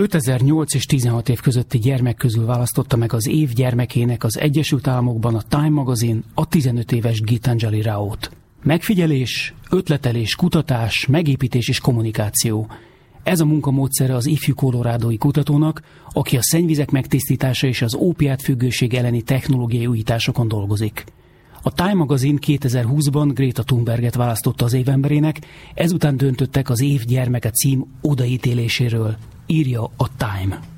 5008 és 16 év közötti gyermek közül választotta meg az év gyermekének az Egyesült Államokban a Time magazin a 15 éves Gitanjali Raot. Megfigyelés, ötletelés, kutatás, megépítés és kommunikáció. Ez a munkamódszere az ifjú kolorádói kutatónak, aki a szennyvizek megtisztítása és az ópiátfüggőség elleni technológiai újításokon dolgozik. A Time magazin 2020-ban Greta Thunberget választotta az évemberének, ezután döntöttek az év gyermeke cím odaítéléséről, írja a Time.